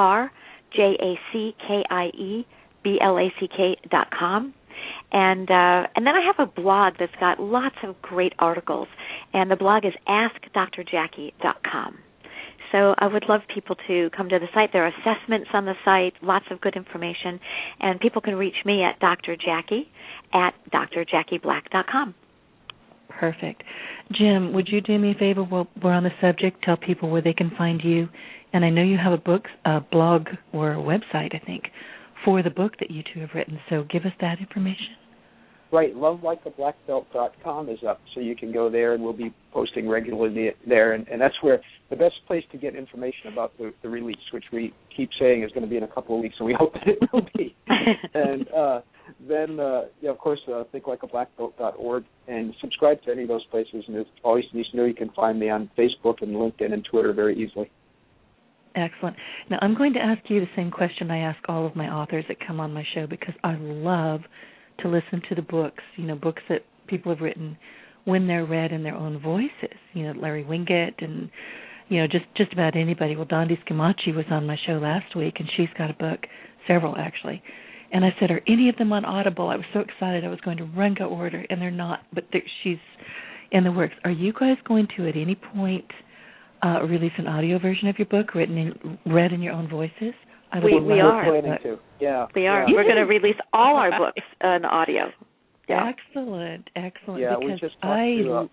drjackieblack.com. And then I have a blog that's got lots of great articles, and the blog is askdrjackie.com. So I would love people to come to the site. There are assessments on the site, lots of good information, and people can reach me at Dr. Jackie at drjackieblack.com. Perfect. Jim, would you do me a favor while we're on the subject? Tell people where they can find you. And I know you have a blog or a website, I think, for the book that you two have written. So give us that information. Right, lovelikeablackbelt.com is up, so you can go there, and we'll be posting regularly there. And that's where the best place to get information about the release, which we keep saying is going to be in a couple of weeks, and we hope that it will be. And then, of course, thinklikeablackbelt.org, and subscribe to any of those places. And as always, you can find me on Facebook and LinkedIn and Twitter very easily. Excellent. Now, I'm going to ask you the same question I ask all of my authors that come on my show, because I love to listen to the books, books that people have written when they're read in their own voices. Larry Winget and, just about anybody. Well, Dondi Scamacci was on my show last week, and she's got a book, several actually. And I said, are any of them on Audible? I was so excited I was going to run go order, and they're not, but she's in the works. Are you guys going to at any point release an audio version of your book read in your own voices? We are planning to. Yeah, we are. Yeah. We're going to release all our books in audio. Yeah. Excellent. Yeah, because we just talked to.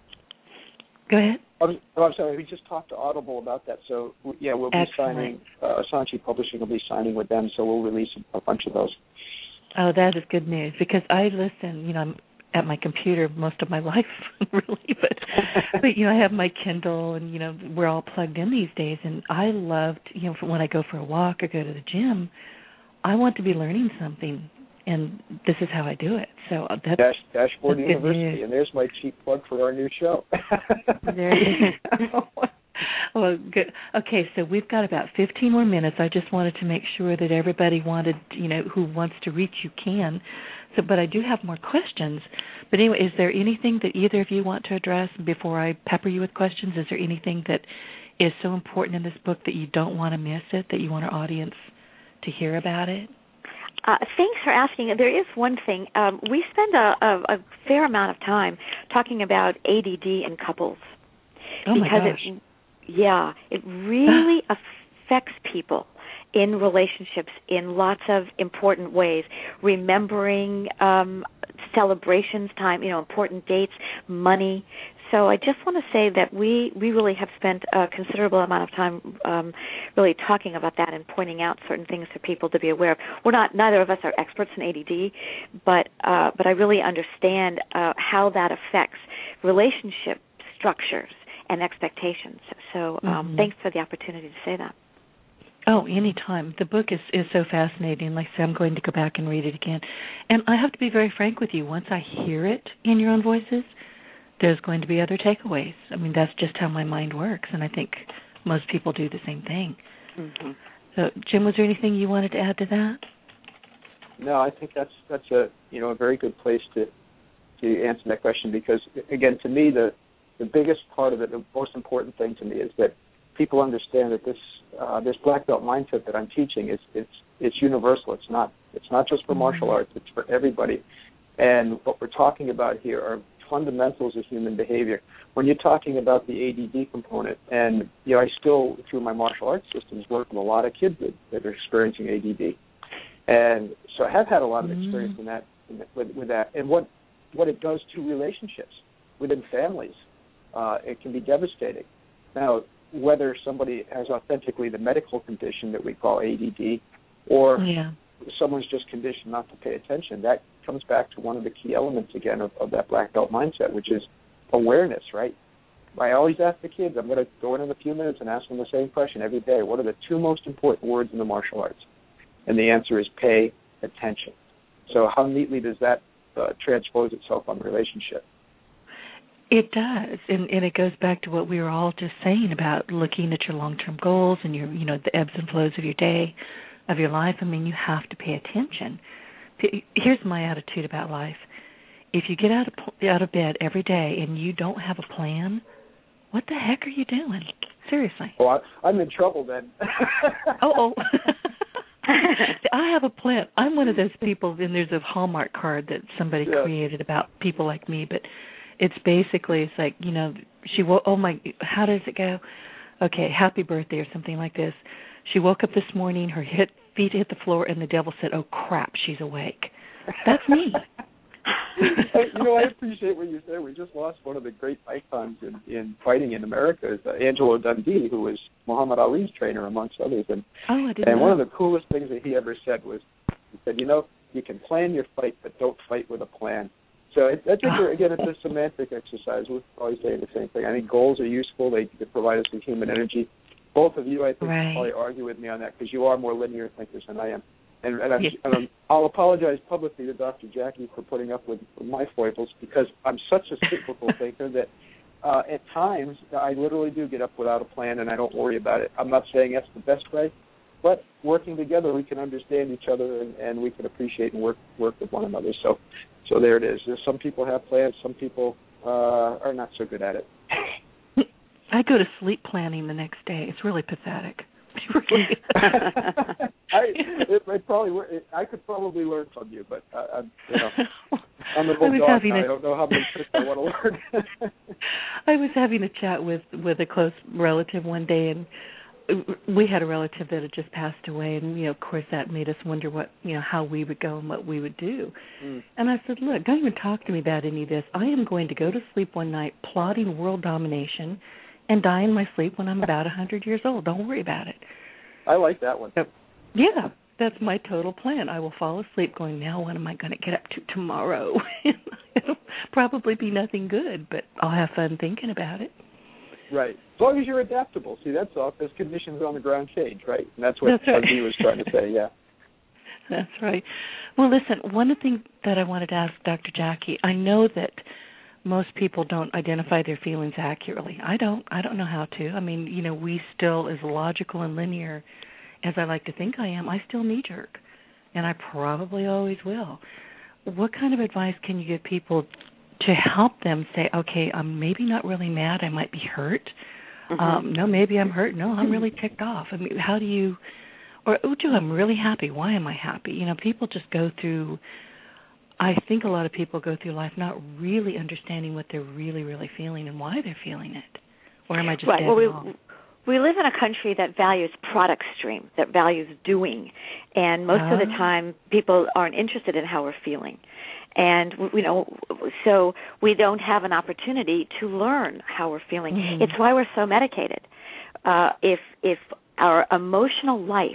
Go ahead. I'm sorry. We just talked to Audible about that. So we'll be signing. Assange Publishing will be signing with them. So we'll release a bunch of those. Oh, that is good news, because I listen. I'm at my computer most of my life, really, but I have my Kindle, and we're all plugged in these days, and I loved, when I go for a walk or go to the gym, I want to be learning something, and this is how I do it. So that's Dashboard University, and there's my cheap plug for our new show. There you go. Well, good. Okay, so we've got about 15 more minutes. I just wanted to make sure that everybody who wants to reach you can. So, but I do have more questions. But anyway, is there anything that either of you want to address before I pepper you with questions? Is there anything that is so important in this book that you don't want to miss it, that you want our audience to hear about it? Thanks for asking. There is one thing. We spend a fair amount of time talking about ADD in couples. Oh, my gosh. It really affects people in relationships in lots of important ways. Remembering celebrations, time, important dates, money. So I just want to say that we really have spent a considerable amount of time really talking about that and pointing out certain things for people to be aware of. Neither of us are experts in ADD, but I really understand how that affects relationship structures and expectations. So thanks for the opportunity to say that. Oh, anytime. The book is so fascinating. Like I said, I'm going to go back and read it again. And I have to be very frank with you. Once I hear it in your own voices, there's going to be other takeaways. I mean, that's just how my mind works, and I think most people do the same thing. Mm-hmm. So, Jim, was there anything you wanted to add to that? No, I think that's a very good place to answer that question, because, again, to me, the biggest part of it, the most important thing to me, is that people understand that this black belt mindset that I'm teaching it's universal. It's not just for martial arts. It's for everybody. And what we're talking about here are fundamentals of human behavior. When you're talking about the ADD component, and I still, through my martial arts systems, work with a lot of kids that are experiencing ADD, and so I have had a lot of experience in that with that, and what it does to relationships within families. It can be devastating. Now, whether somebody has authentically the medical condition that we call ADD, or someone's just conditioned not to pay attention, that comes back to one of the key elements, again, of that black belt mindset, which is awareness, right? I always ask the kids, I'm going to go in a few minutes and ask them the same question every day. What are the two most important words in the martial arts? And the answer is pay attention. So how neatly does that transpose itself on the relationship? It does, and it goes back to what we were all just saying about looking at your long-term goals and your, the ebbs and flows of your day, of your life. I mean, you have to pay attention. Here's my attitude about life. If you get out of bed every day and you don't have a plan, what the heck are you doing? Seriously. Well, I'm in trouble then. I have a plan. I'm one of those people, and there's a Hallmark card that somebody created about people like me, but it's like, how does it go? okay, happy birthday or something like this. She woke up this morning, her feet hit the floor, and the devil said, oh, crap, she's awake. That's me. I appreciate what you said. We just lost one of the great icons in fighting in America, is Angelo Dundee, who was Muhammad Ali's trainer, amongst others. And one of the coolest things that he ever said was, he said, you can plan your fight, but don't fight with a plan. So I think, again, it's a semantic exercise. We're always saying the same thing. I think goals are useful. They provide us with human energy. Both of you, I think, probably argue with me on that because you are more linear thinkers than I am. And I'll apologize publicly to Dr. Jackie for putting up with my foibles because I'm such a cyclical thinker that at times I literally do get up without a plan and I don't worry about it. I'm not saying that's the best way, but working together we can understand each other and we can appreciate and work with one another. So there it is. Some people have plans. Some people are not so good at it. I go to sleep planning the next day. It's really pathetic. I could probably learn from you, but I'm an old dog. I don't know how many tricks I want to learn. I was having a chat with a close relative one day, and we had a relative that had just passed away, and of course that made us wonder what how we would go and what we would do. And I said, look, don't even talk to me about any of this. I am going to go to sleep one night plotting world domination and die in my sleep when I'm about 100 years old. Don't worry about it. I like that one. Yeah, that's my total plan. I will fall asleep going, now what am I going to get up to tomorrow? It'll probably be nothing good, but I'll have fun thinking about it. Right. As long as you're adaptable. See, that's all, because conditions on the ground change, right? And that's what he was trying to say, yeah. That's right. Well, listen, one of the things that I wanted to ask Dr. Jackie, I know that most people don't identify their feelings accurately. I don't know how to. I mean, we still, as logical and linear as I like to think I am, I still knee-jerk, and I probably always will. What kind of advice can you give people to help them say, okay, I'm maybe not really mad, I might be hurt. No, maybe I'm hurt. No, I'm really ticked off. I mean, how do you, or I'm really happy. Why am I happy? People just go through, I think a lot of people go through life not really understanding what they're really, really feeling and why they're feeling it. Or am I just dead wrong? We live in a country that values product stream, that values doing. And most of the time, people aren't interested in how we're feeling. And, so we don't have an opportunity to learn how we're feeling. Mm-hmm. It's why we're so medicated. If our emotional life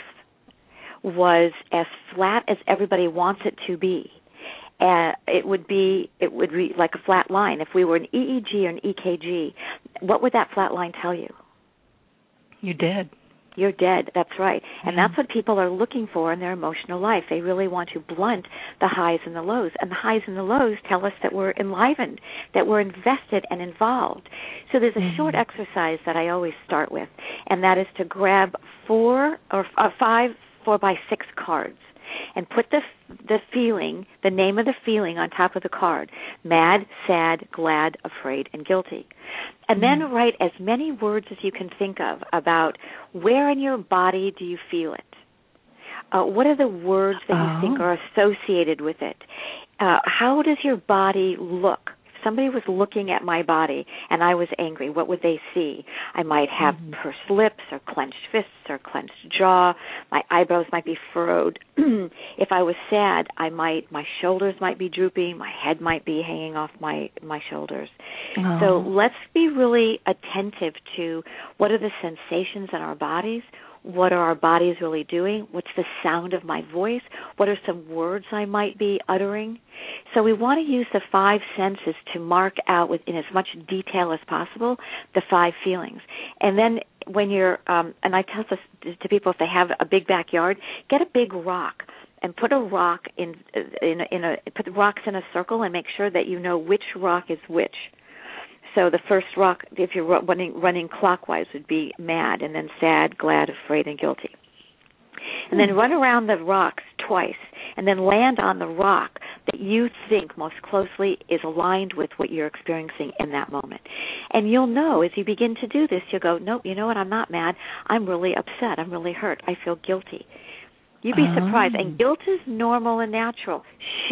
was as flat as everybody wants it to be, it would be like a flat line. If we were an EEG or an EKG, what would that flat line tell you? You're dead. You're dead, that's right. And that's what people are looking for in their emotional life. They really want to blunt the highs and the lows. And the highs and the lows tell us that we're enlivened, that we're invested and involved. So there's a short exercise that I always start with, and that is to grab 4 or 5 4x6 cards and put the feeling, the name of the feeling on top of the card: mad, sad, glad, afraid, and guilty. And then write as many words as you can think of about where in your body do you feel it. What are the words that you think are associated with it? How does your body look? If somebody was looking at my body and I was angry, what would they see? I might have pursed lips or clenched fists or clenched jaw. My eyebrows might be furrowed. If I was sad, my shoulders might be drooping. My head might be hanging off my shoulders. So let's be really attentive to what are the sensations in our bodies. What are our bodies really doing? What's the sound of my voice? What are some words I might be uttering? So we want to use the 5 senses to mark out in as much detail as possible the 5 feelings. And then when you're, and I tell this to people, if they have a big backyard, get a big rock and put a rock put the rocks in a circle and make sure that you know which rock is which. So the first rock, if you're running clockwise, would be mad, and then sad, glad, afraid, and guilty. And then run around the rocks twice, and then land on the rock that you think most closely is aligned with what you're experiencing in that moment. And you'll know as you begin to do this, you'll go, nope, you know what, I'm not mad. I'm really upset. I'm really hurt. I feel guilty. You'd be surprised. And guilt is normal and natural.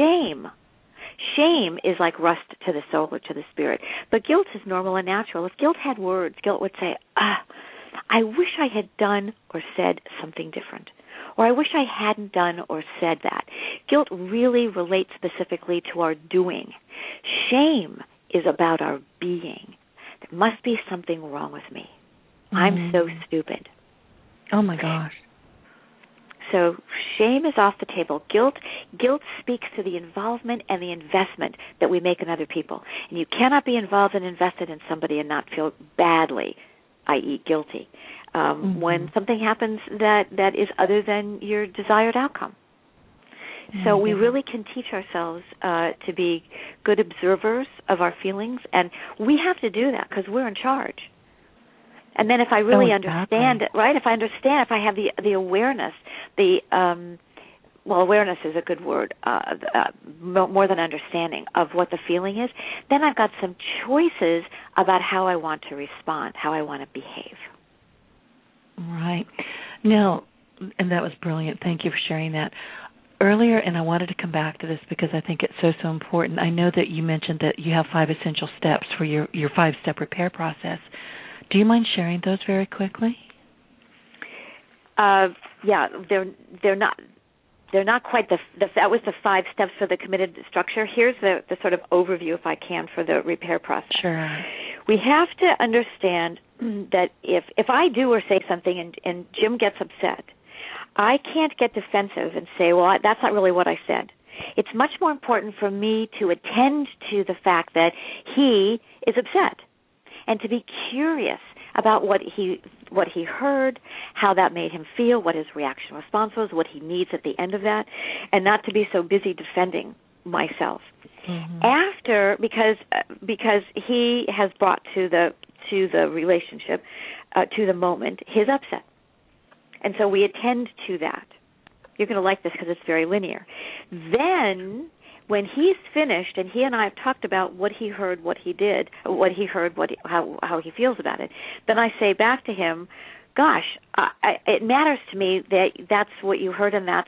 Shame is like rust to the soul or to the spirit. But guilt is normal and natural. If guilt had words, guilt would say, I wish I had done or said something different. Or I wish I hadn't done or said that. Guilt really relates specifically to our doing. Shame is about our being. There must be something wrong with me. I'm so stupid. Oh, my gosh. So shame is off the table. Guilt speaks to the involvement and the investment that we make in other people. And you cannot be involved and invested in somebody and not feel badly, i.e. guilty, when something happens that is other than your desired outcome. So we really can teach ourselves to be good observers of our feelings, and we have to do that because we're in charge. And then if I really understand it, right, if I have the awareness, awareness is a good word, more than understanding of what the feeling is, then I've got some choices about how I want to respond, how I want to behave. Right. Now, and that was brilliant. Thank you for sharing that. Earlier, and I wanted to come back to this because I think it's so important, I know that you mentioned that you have 5 essential steps for your 5-step repair process. Do you mind sharing those very quickly? Yeah, they're not quite that was the 5 steps for the committed structure. Here's the sort of overview, if I can, for the repair process. Sure. We have to understand that if I do or say something and Jim gets upset, I can't get defensive and say, well, that's not really what I said. It's much more important for me to attend to the fact that he is upset and to be curious about what he heard, how that made him feel, what his reaction response was, what he needs at the end of that, and not to be so busy defending myself. After, because he has brought to the relationship, to the moment, his upset. And so we attend to that. You're going to like this because it's very linear. Then, when he's finished, and he and I have talked about what he heard, what he did, how he feels about it, then I say back to him, "Gosh, it matters to me that that's what you heard, and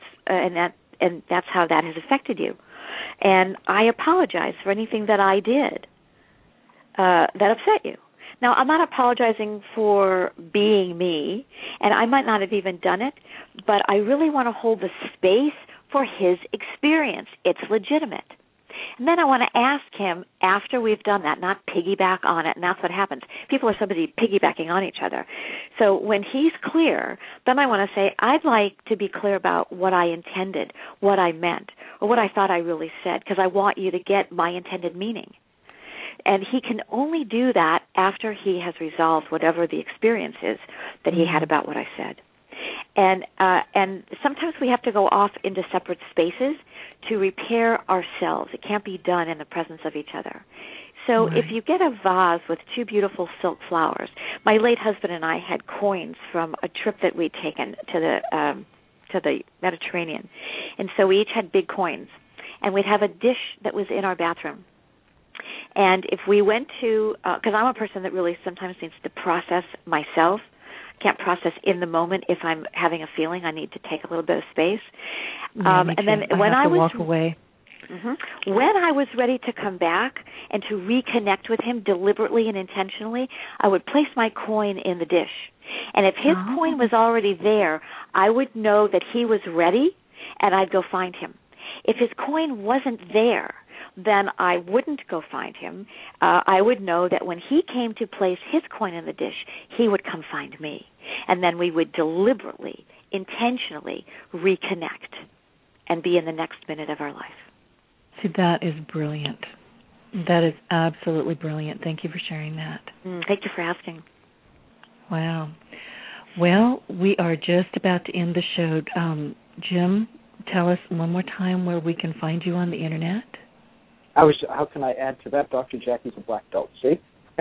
that's how that has affected you. And I apologize for anything that I did that upset you." Now, I'm not apologizing for being me, and I might not have even done it, but I really want to hold the space for his experience. It's legitimate. And then I want to ask him after we've done that, not piggyback on it, and that's what happens. People are somebody piggybacking on each other. So when he's clear, then I want to say, I'd like to be clear about what I intended, what I meant, or what I thought I really said, because I want you to get my intended meaning. And he can only do that after he has resolved whatever the experience is that he had about what I said. And sometimes we have to go off into separate spaces to repair ourselves. It can't be done in the presence of each other. So if you get a vase with 2 beautiful silk flowers, my late husband and I had coins from a trip that we'd taken to the Mediterranean. And so we each had big coins. And we'd have a dish that was in our bathroom. And if we went to, because I'm a person that really sometimes needs to process myself, can't process in the moment. If I'm having a feeling, I need to take a little bit of space. And then when I was walk away. When I was ready to come back and to reconnect with him deliberately and intentionally, I would place my coin in the dish. And if his coin was already there, I would know that he was ready, and I'd go find him. If his coin wasn't there, then I wouldn't go find him. I would know that when he came to place his coin in the dish, he would come find me. And then we would deliberately, intentionally reconnect and be in the next minute of our life. See, that is brilliant. That is absolutely brilliant. Thank you for sharing that. Thank you for asking. Wow. Well, we are just about to end the show. Jim, tell us one more time where we can find you on the Internet. How can I add to that? Dr. Jackie's a black belt. See?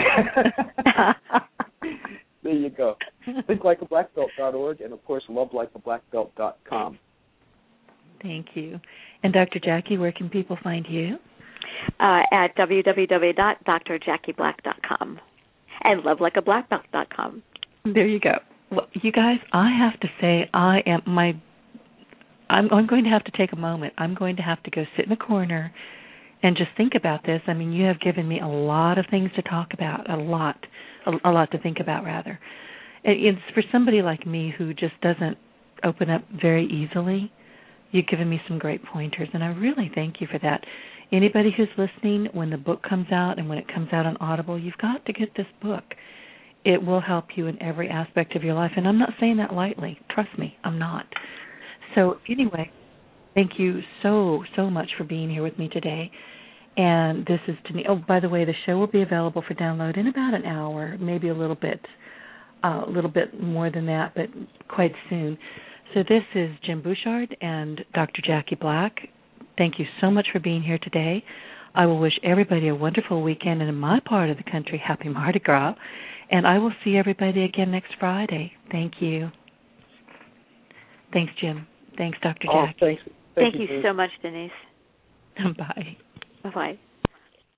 There you go. ThinkLikeABlackBelt.org and, of course, LoveLikeABlackBelt.com. Thank you. And Dr. Jackie, where can people find you? At www.drjackieblack.com and LoveLikeABlackBelt.com. There you go. Well, you guys, I have to say, I'm going to have to take a moment. I'm going to have to go sit in a corner and just think about this. I mean, you have given me a lot of things to talk about, a lot to think about, rather. it's for somebody like me who just doesn't open up very easily. You've given me some great pointers, and I really thank you for that. Anybody who's listening, when the book comes out and when it comes out on Audible, you've got to get this book. It will help you in every aspect of your life, and I'm not saying that lightly. Trust me, I'm not. So anyway, thank you so much for being here with me today. And this is Denise. Oh, by the way, the show will be available for download in about an hour, maybe a little bit more than that, but quite soon. So this is Jim Bouchard and Dr. Jackie Black. Thank you so much for being here today. I will wish everybody a wonderful weekend, and in my part of the country, happy Mardi Gras. And I will see everybody again next Friday. Thank you. Thanks, Jim. Thanks, Dr. Jackie. Thanks. Thank you so much, Denise. Bye. Bye-bye.